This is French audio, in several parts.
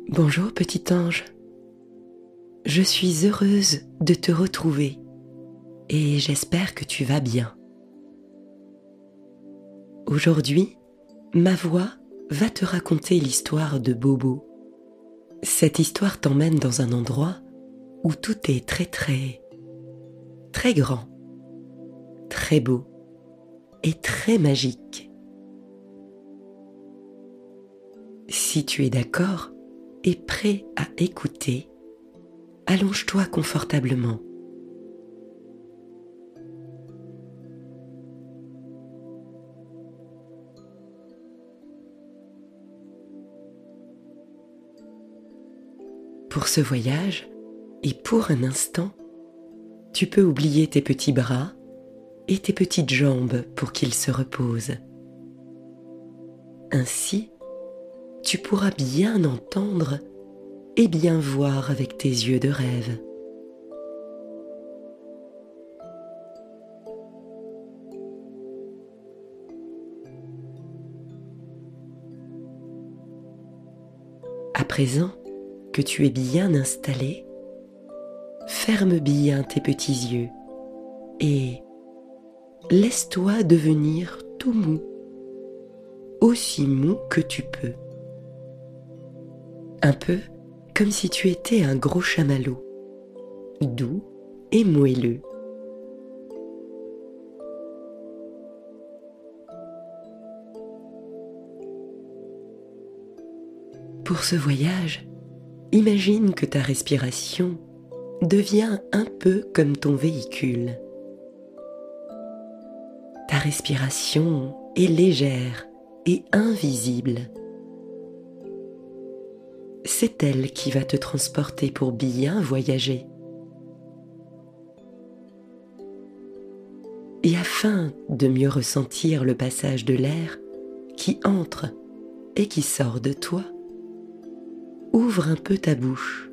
Bonjour petit ange, je suis heureuse de te retrouver et j'espère que tu vas bien. Aujourd'hui, ma voix va te raconter l'histoire de Bobo. Cette histoire t'emmène dans un endroit où tout est très grand, très beau et très magique. Si tu es d'accord et prêt à écouter, allonge-toi confortablement. Pour ce voyage, et pour un instant, tu peux oublier tes petits bras et tes petites jambes pour qu'ils se reposent. Ainsi, tu pourras bien entendre et bien voir avec tes yeux de rêve. À présent que tu es bien installé, ferme bien tes petits yeux et laisse-toi devenir tout mou, aussi mou que tu peux. Un peu comme si tu étais un gros chamallow, doux et moelleux. Pour ce voyage, imagine que ta respiration devient un peu comme ton véhicule. Ta respiration est légère et invisible. C'est elle qui va te transporter pour bien voyager. Et afin de mieux ressentir le passage de l'air qui entre et qui sort de toi, ouvre un peu ta bouche.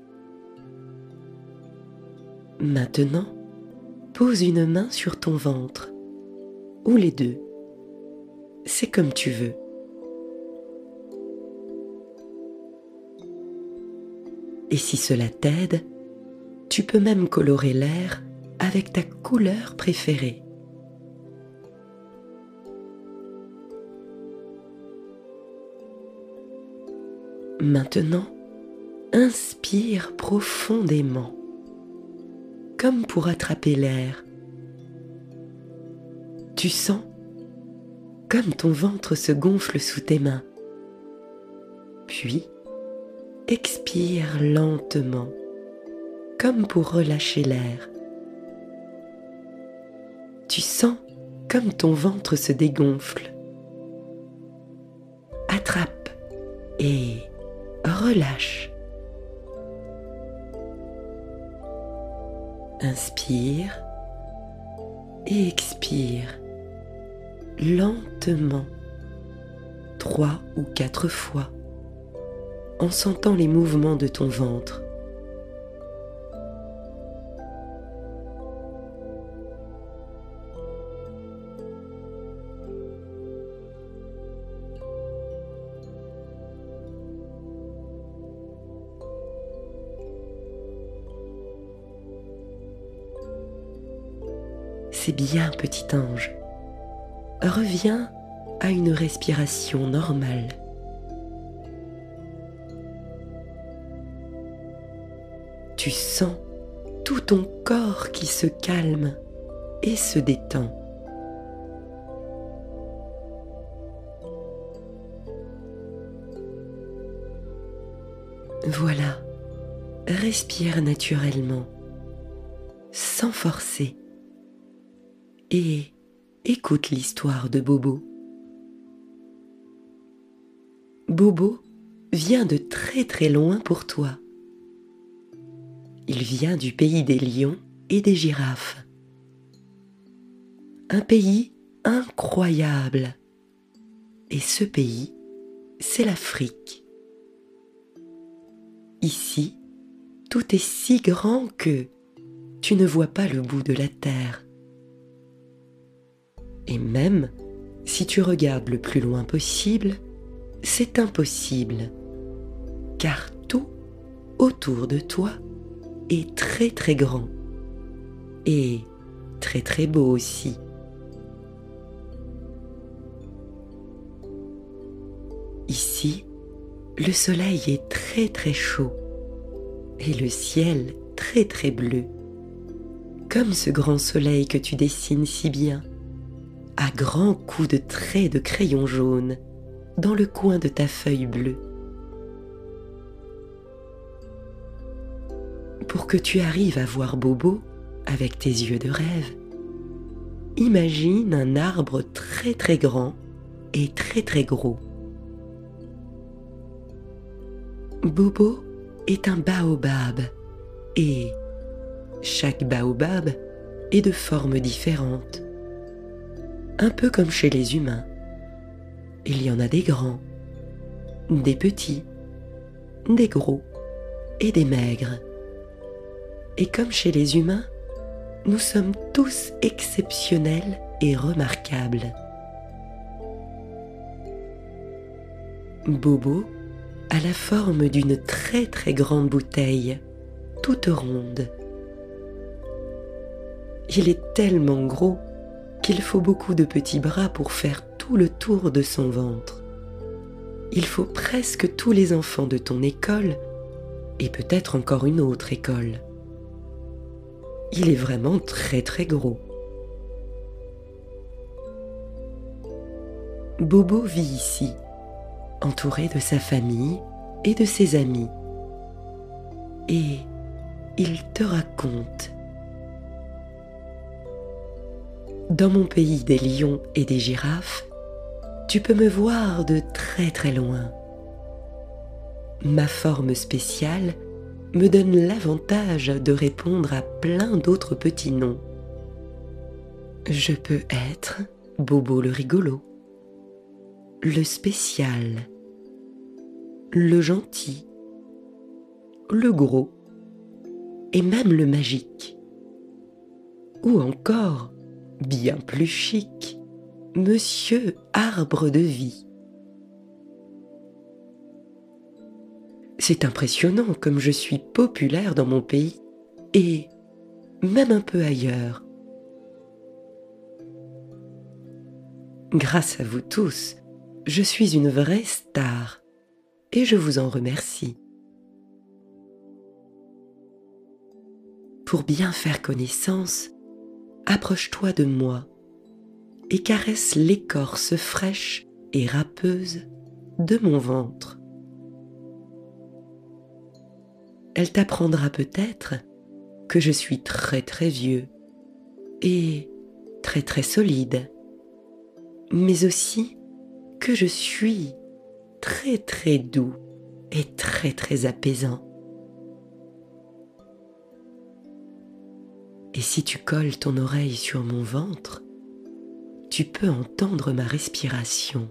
Maintenant, pose une main sur ton ventre, ou les deux. C'est comme tu veux. Et si cela t'aide, tu peux même colorer l'air avec ta couleur préférée. Maintenant, inspire profondément, comme pour attraper l'air. Tu sens comme ton ventre se gonfle sous tes mains. Puis, expire lentement, comme pour relâcher l'air. Tu sens comme ton ventre se dégonfle. Attrape et relâche. Inspire et expire lentement, 3 ou 4 fois, en sentant les mouvements de ton ventre. C'est bien, petit ange. Reviens à une respiration normale. Tu sens tout ton corps qui se calme et se détend. Voilà, respire naturellement, sans forcer. Et écoute l'histoire de Bobo. Bobo vient de très loin pour toi. Il vient du pays des lions et des girafes. Un pays incroyable. Et ce pays, c'est l'Afrique. Ici, tout est si grand que tu ne vois pas le bout de la terre. Et même si tu regardes le plus loin possible, c'est impossible. car tout autour de toi est très très grand et très très beau aussi. Ici, le soleil est très très chaud et le ciel très très bleu, comme ce grand soleil que tu dessines si bien, à grands coups de traits de crayon jaune dans le coin de ta feuille bleue. Pour que tu arrives à voir Bobo avec tes yeux de rêve, imagine un arbre très très grand et très très gros. Bobo est un baobab et chaque baobab est de formes différentes, un peu comme chez les humains. Il y en a des grands, des petits, des gros et des maigres. Et comme chez les humains, nous sommes tous exceptionnels et remarquables. Bobo a la forme d'une très très grande bouteille, toute ronde. Il est tellement gros qu'il faut beaucoup de petits bras pour faire tout le tour de son ventre. Il faut presque tous les enfants de ton école et peut-être encore une autre école. Il est vraiment très très gros. Bobo vit ici, entouré de sa famille et de ses amis. Et il te raconte. Dans mon pays des lions et des girafes, tu peux me voir de très très loin. Ma forme spéciale me donne l'avantage de répondre à plein d'autres petits noms. Je peux être Bobo le rigolo, le spécial, le gentil, le gros et même le magique. Ou encore, bien plus chic, Monsieur Arbre de Vie. C'est impressionnant comme je suis populaire dans mon pays et même un peu ailleurs. Grâce à vous tous, je suis une vraie star et je vous en remercie. Pour bien faire connaissance, approche-toi de moi et caresse l'écorce fraîche et râpeuse de mon ventre. Elle t'apprendra peut-être que je suis très très vieux et très très solide, mais aussi que je suis très très doux et très très apaisant. Et si tu colles ton oreille sur mon ventre, tu peux entendre ma respiration.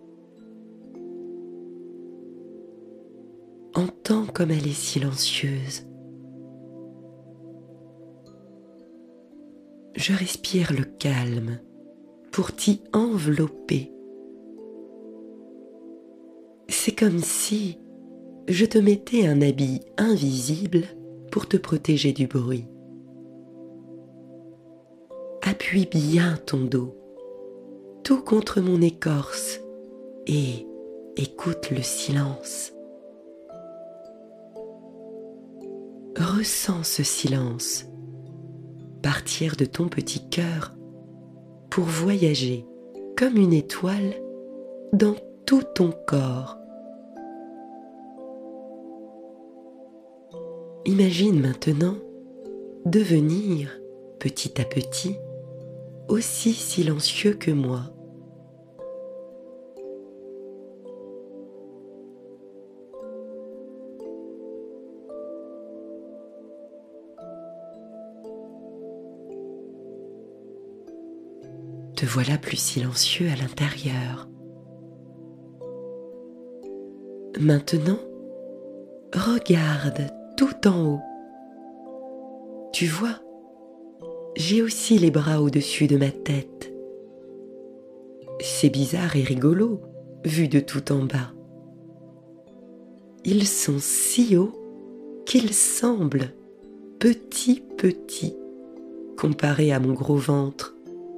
Entends comme elle est silencieuse. Je respire le calme pour t'y envelopper. C'est comme si je te mettais un habit invisible pour te protéger du bruit. Appuie bien ton dos, tout contre mon écorce, et écoute le silence. Ressens ce silence partir de ton petit cœur pour voyager comme une étoile dans tout ton corps. Imagine maintenant devenir petit à petit aussi silencieux que moi. Te voilà plus silencieux à l'intérieur. Maintenant, regarde tout en haut. Tu vois, j'ai aussi les bras au-dessus de ma tête. C'est bizarre et rigolo, vu de tout en bas. Ils sont si hauts qu'ils semblent petits comparés à mon gros ventre.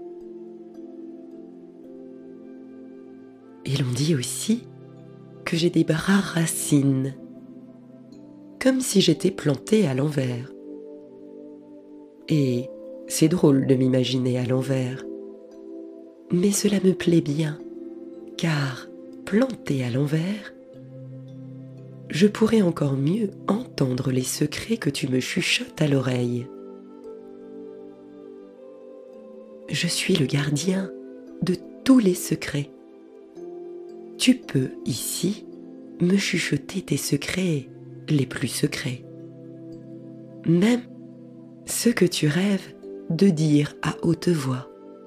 Et l'on dit aussi que j'ai des bras racines, comme si j'étais plantée à l'envers. Et c'est drôle de m'imaginer à l'envers, mais cela me plaît bien, car plantée à l'envers, je pourrais encore mieux entendre les secrets que tu me chuchotes à l'oreille. Je suis le gardien de tous les secrets. Tu peux, ici, me chuchoter tes secrets les plus secrets. Même ceux que tu rêves de dire à haute voix.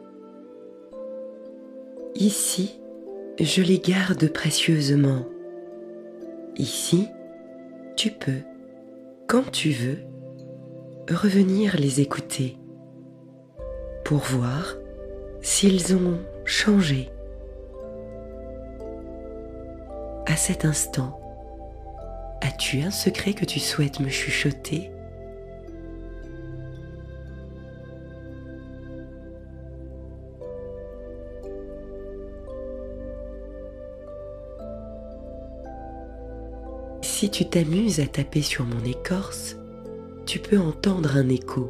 Ici, je les garde précieusement. Ici, tu peux, quand tu veux, revenir les écouter pour voir s'ils ont changé. À cet instant, as-tu un secret que tu souhaites me chuchoter ? Si tu t'amuses à taper sur mon écorce, tu peux entendre un écho,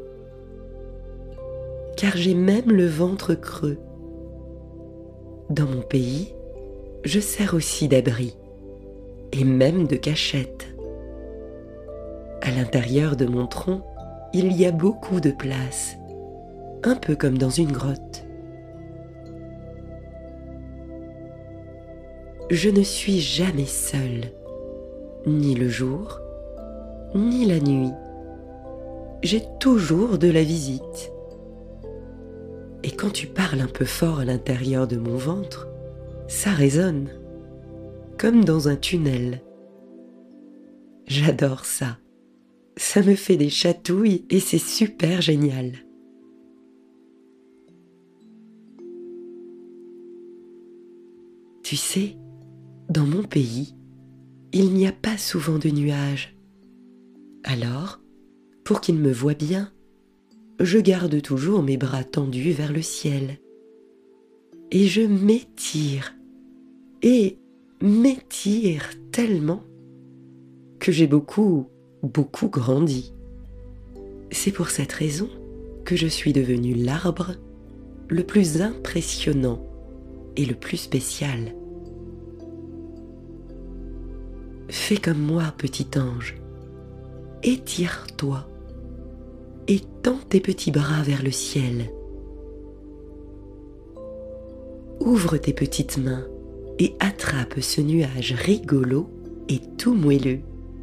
car j'ai même le ventre creux. Dans mon pays, je sers aussi d'abri, et même de cachette. À l'intérieur de mon tronc, il y a beaucoup de place, un peu comme dans une grotte. Je ne suis jamais seule, ni le jour, ni la nuit. J'ai toujours de la visite. Et quand tu parles un peu fort à l'intérieur de mon ventre, ça résonne, comme dans un tunnel. J'adore ça. Ça me fait des chatouilles et c'est super génial. Tu sais, dans mon pays, il n'y a pas souvent de nuages. Alors, pour qu'ils me voient bien, je garde toujours mes bras tendus vers le ciel. Et je m'étire, et m'étire tellement que j'ai beaucoup grandi. C'est pour cette raison que je suis devenu l'arbre le plus impressionnant et le plus spécial. Fais comme moi, petit ange. Étire-toi et tends tes petits bras vers le ciel. Ouvre tes petites mains et attrape ce nuage rigolo et tout moelleux.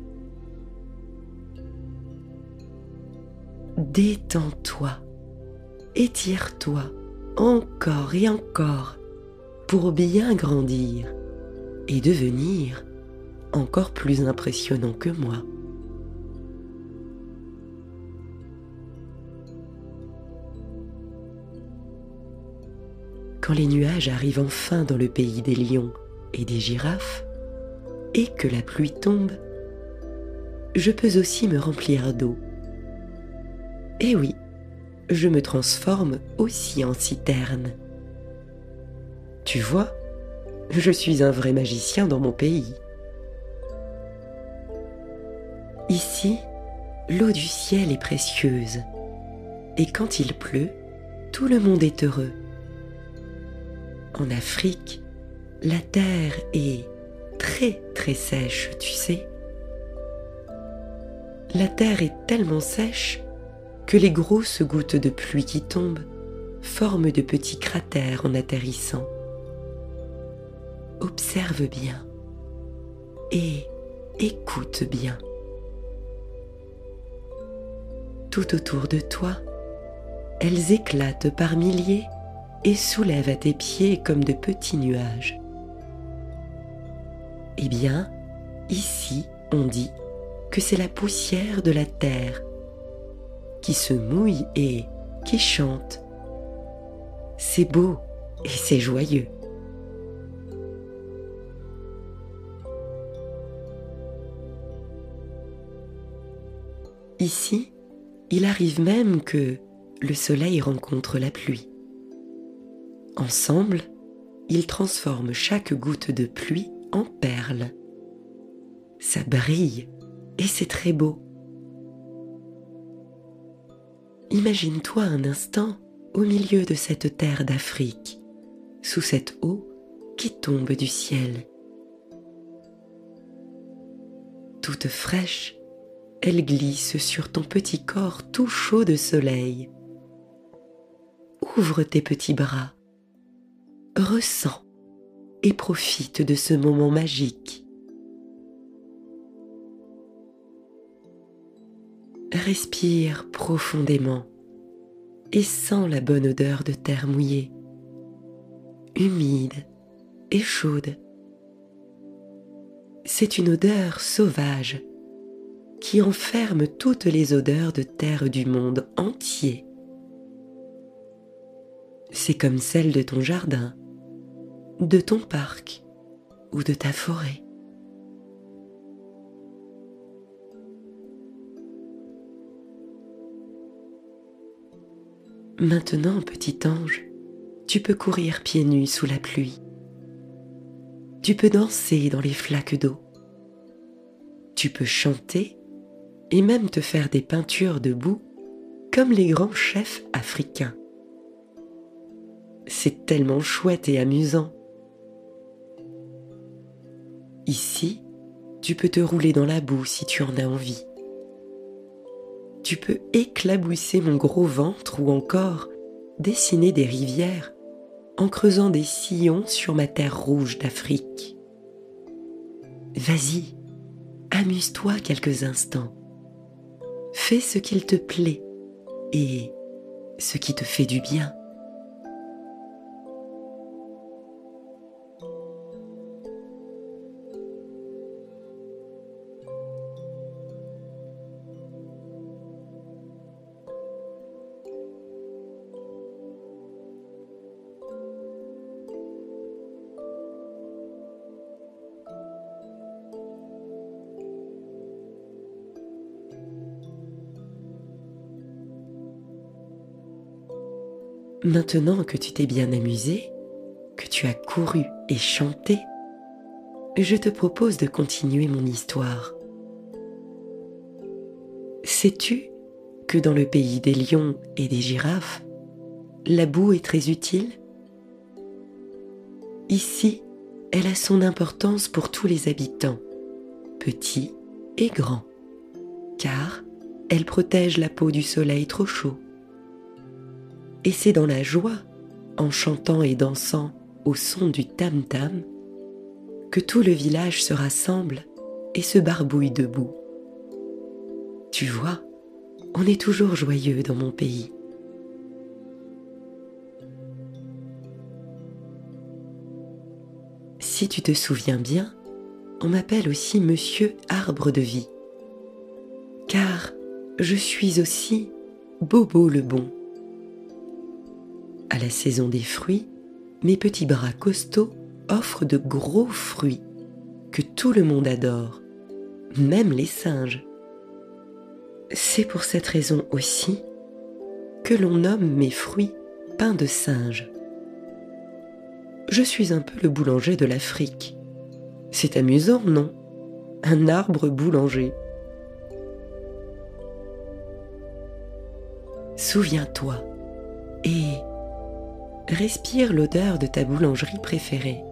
Détends-toi, étire-toi encore et encore pour bien grandir et devenir encore plus impressionnant que moi. Quand les nuages arrivent enfin dans le pays des lions et des girafes, et que la pluie tombe, je peux aussi me remplir d'eau. Et oui, je me transforme aussi en citerne. Tu vois, je suis un vrai magicien dans mon pays. Ici, l'eau du ciel est précieuse, et quand il pleut, tout le monde est heureux. En Afrique, la terre est très sèche, tu sais. La terre est tellement sèche que les grosses gouttes de pluie qui tombent forment de petits cratères en atterrissant. Observe bien et écoute bien. Tout autour de toi, elles éclatent par milliers et soulèvent à tes pieds comme de petits nuages. Eh bien, ici, on dit que c'est la poussière de la terre qui se mouille et qui chante. C'est beau et c'est joyeux. Ici, il arrive même que le soleil rencontre la pluie. Ensemble, ils transforment chaque goutte de pluie en perles. Ça brille et c'est très beau. Imagine-toi un instant au milieu de cette terre d'Afrique, sous cette eau qui tombe du ciel. Toute fraîche, elle glisse sur ton petit corps tout chaud de soleil. Ouvre tes petits bras, ressens et profite de ce moment magique. Respire profondément et sens la bonne odeur de terre mouillée, humide et chaude. C'est une odeur sauvage qui enferme toutes les odeurs de terre du monde entier. C'est comme celle de ton jardin, de ton parc ou de ta forêt. Maintenant, petit ange, tu peux courir pieds nus sous la pluie. Tu peux danser dans les flaques d'eau. Tu peux chanter et même te faire des peintures de boue comme les grands chefs africains. C'est tellement chouette et amusant. Ici, tu peux te rouler dans la boue si tu en as envie. Tu peux éclabousser mon gros ventre ou encore dessiner des rivières en creusant des sillons sur ma terre rouge d'Afrique. Vas-y, amuse-toi quelques instants. Fais ce qu'il te plaît et ce qui te fait du bien. Maintenant que tu t'es bien amusé, que tu as couru et chanté, je te propose de continuer mon histoire. Sais-tu que dans le pays des lions et des girafes, la boue est très utile? Ici, elle a son importance pour tous les habitants, petits et grands, car elle protège la peau du soleil trop chaud. Et c'est dans la joie, en chantant et dansant au son du tam-tam, que tout le village se rassemble et se barbouille debout. Tu vois, on est toujours joyeux dans mon pays. Si tu te souviens bien, on m'appelle aussi Monsieur Arbre de Vie, car je suis aussi Bobo le Bon. À la saison des fruits, mes petits bras costauds offrent de gros fruits que tout le monde adore, même les singes. C'est pour cette raison aussi que l'on nomme mes fruits pain de singe. Je suis un peu le boulanger de l'Afrique. C'est amusant, non? Un arbre boulanger. Souviens-toi et respire l'odeur de ta boulangerie préférée.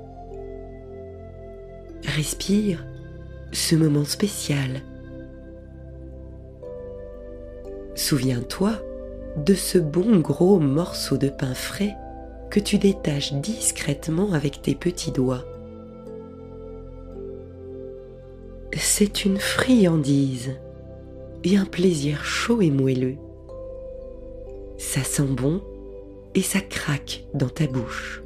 Respire ce moment spécial. Souviens-toi de ce bon gros morceau de pain frais que tu détaches discrètement avec tes petits doigts. C'est une friandise et un plaisir chaud et moelleux. Ça sent bon et ça craque dans ta bouche.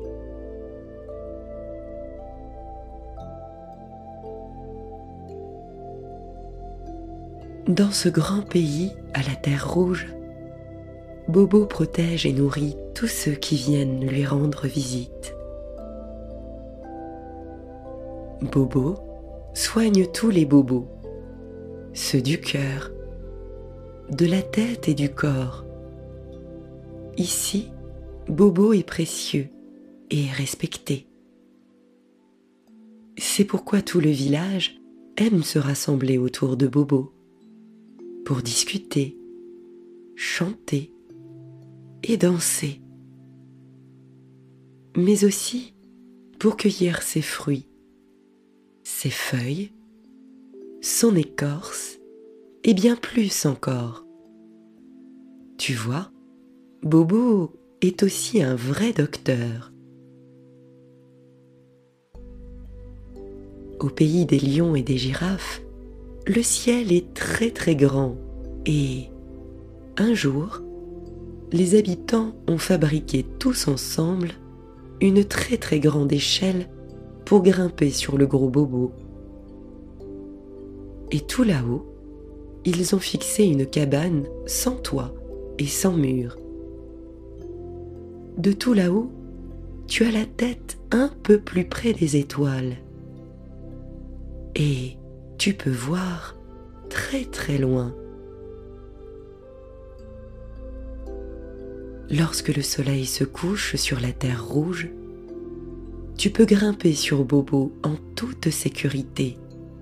Dans ce grand pays à la terre rouge, Bobo protège et nourrit tous ceux qui viennent lui rendre visite. Bobo soigne tous les bobos, ceux du cœur, de la tête et du corps. Ici, Bobo est précieux et respecté. C'est pourquoi tout le village aime se rassembler autour de Bobo pour discuter, chanter et danser, mais aussi pour cueillir ses fruits, ses feuilles, son écorce et bien plus encore. Tu vois, Bobo est aussi un vrai docteur. Au pays des lions et des girafes, le ciel est très très grand et, un jour, les habitants ont fabriqué tous ensemble une très très grande échelle pour grimper sur le gros Bobo. Et tout là-haut, ils ont fixé une cabane sans toit et sans mur. De tout là-haut, tu as la tête un peu plus près des étoiles. Et tu peux voir très très loin. Lorsque le soleil se couche sur la terre rouge, tu peux grimper sur Bobo en toute sécurité.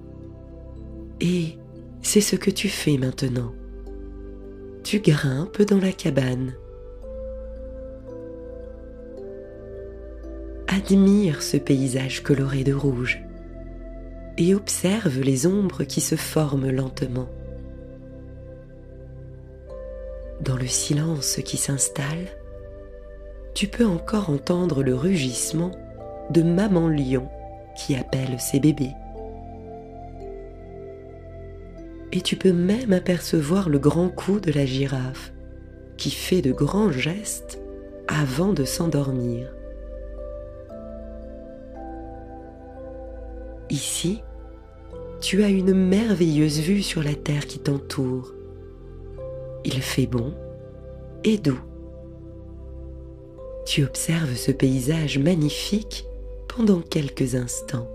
Et c'est ce que tu fais maintenant. Tu grimpes dans la cabane. Admire ce paysage coloré de rouge et observe les ombres qui se forment lentement. Dans le silence qui s'installe, tu peux encore entendre le rugissement de maman lion qui appelle ses bébés. Et tu peux même apercevoir le grand cou de la girafe qui fait de grands gestes avant de s'endormir. Ici, tu as une merveilleuse vue sur la terre qui t'entoure. Il fait bon et doux. Tu observes ce paysage magnifique pendant quelques instants.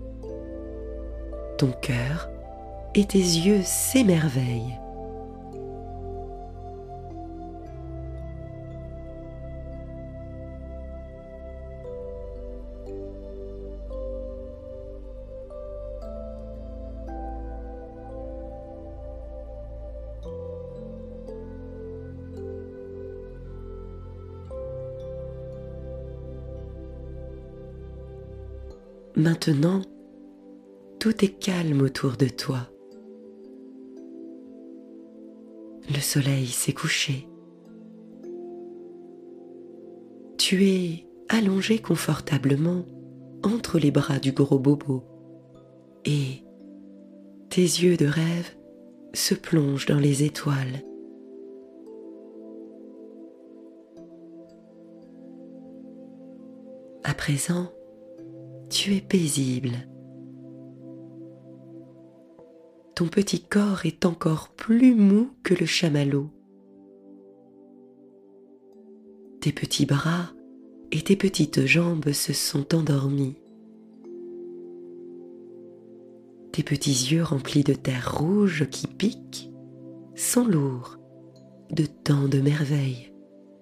Ton cœur et tes yeux s'émerveillent. Maintenant, tout est calme autour de toi. Le soleil s'est couché. Tu es allongé confortablement entre les bras du gros Bobo et tes yeux de rêve se plongent dans les étoiles. À présent, tu es paisible. Ton petit corps est encore plus mou que le chamallow. Tes petits bras et tes petites jambes se sont endormis. Tes petits yeux remplis de terre rouge qui pique sont lourds de tant de merveilles.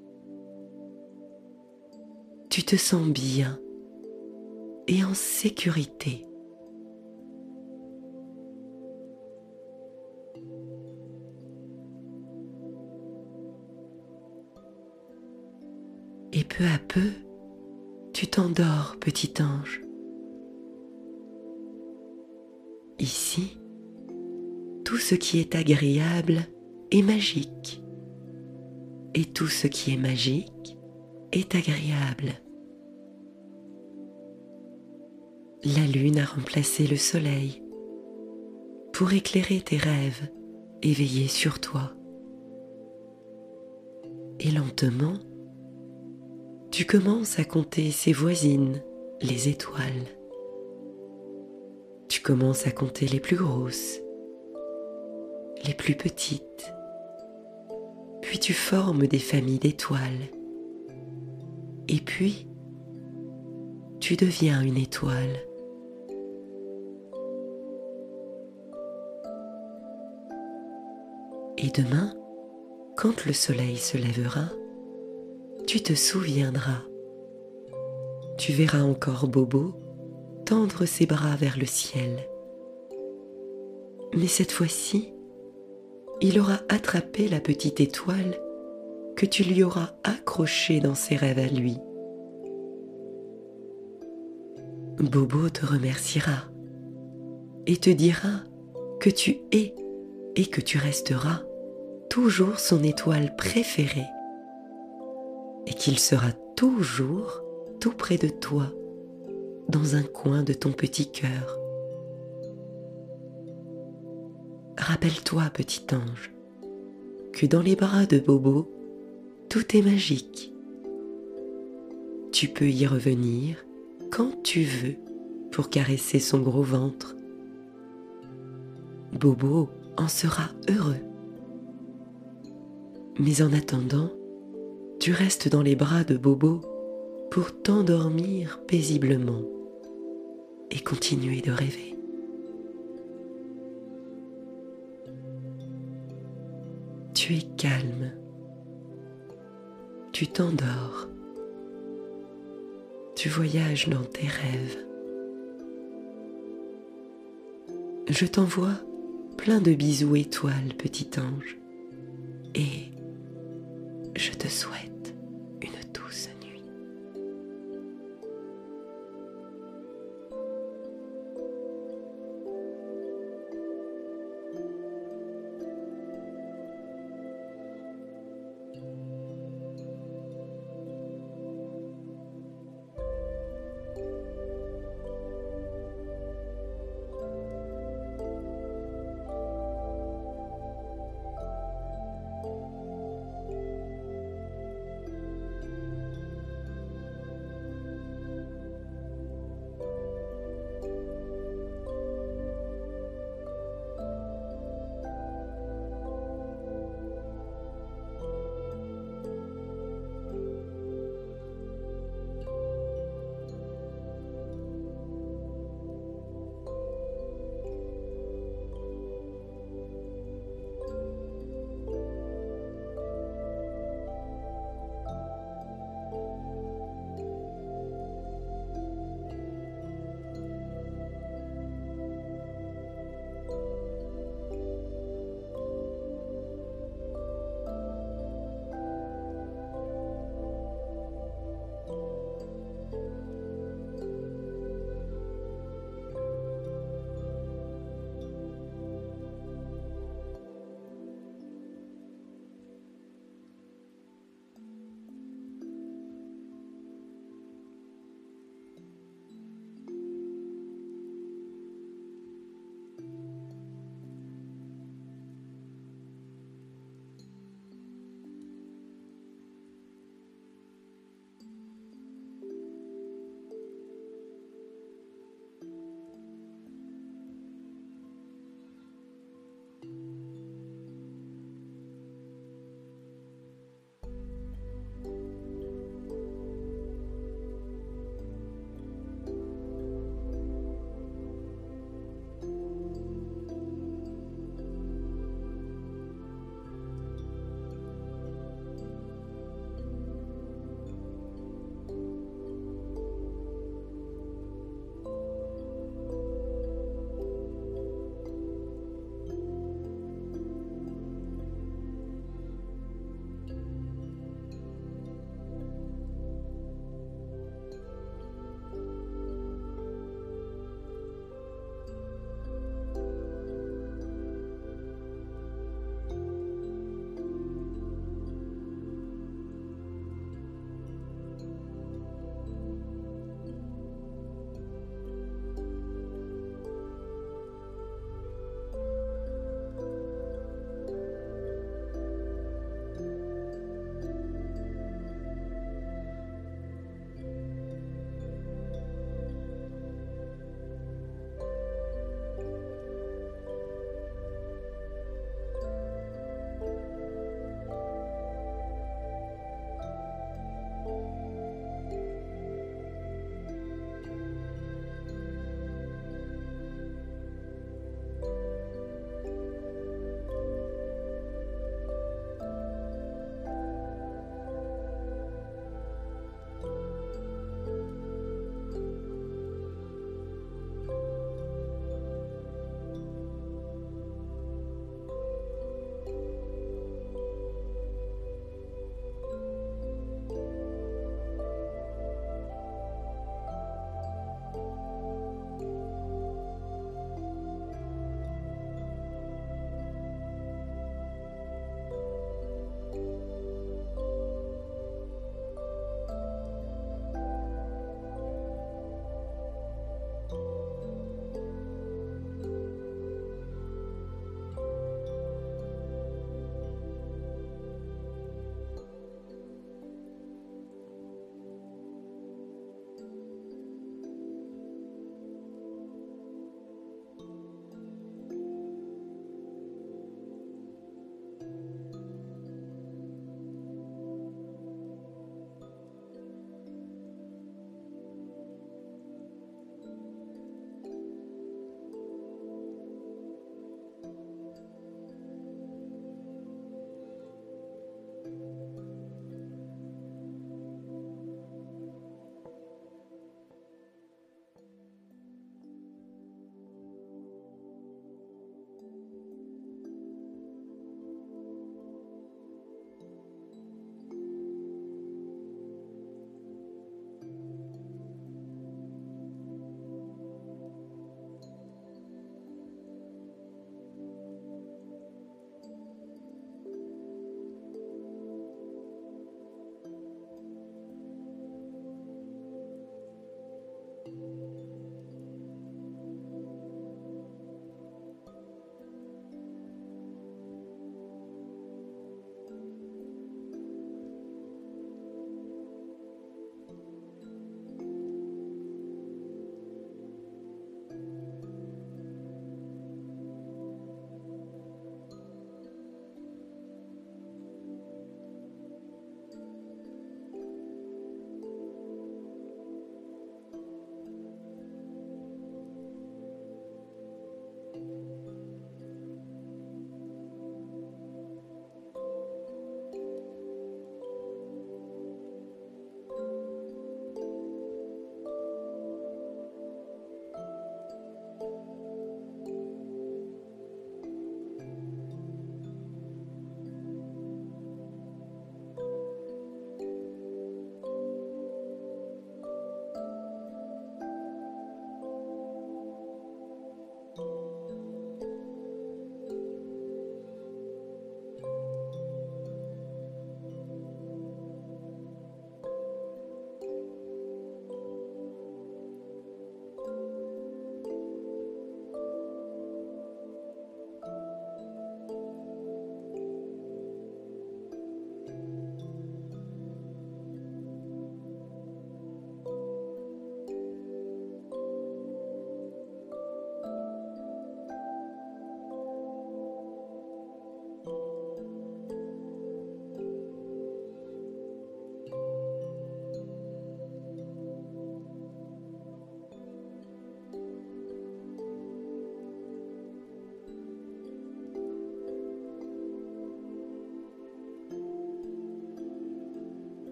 Tu te sens bien et en sécurité. Et peu à peu, tu t'endors, petit ange. Ici, tout ce qui est agréable est magique. Et tout ce qui est magique est agréable. La lune a remplacé le soleil pour éclairer tes rêves et veiller sur toi. Et lentement, tu commences à compter ses voisines, les étoiles. Tu commences à compter les plus grosses, les plus petites. Puis tu formes des familles d'étoiles. Et puis, tu deviens une étoile. Et Et demain, quand le soleil se lèvera, tu te souviendras. Tu verras encore Bobo tendre ses bras vers le ciel. Mais cette fois-ci, il aura attrapé la petite étoile que tu lui auras accrochée dans ses rêves à lui. Bobo te remerciera et te dira que tu es et que tu resteras toujours son étoile préférée et qu'il sera toujours tout près de toi, dans un coin de ton petit cœur. Rappelle-toi, petit ange, que dans les bras de Bobo, tout est magique. Tu peux y revenir quand tu veux pour caresser son gros ventre. Bobo en sera heureux. Mais en attendant, tu restes dans les bras de Bobo pour t'endormir paisiblement et continuer de rêver. Tu es calme. Tu t'endors. Tu voyages dans tes rêves. Je t'envoie plein de bisous étoiles, petit ange, et je te souhaite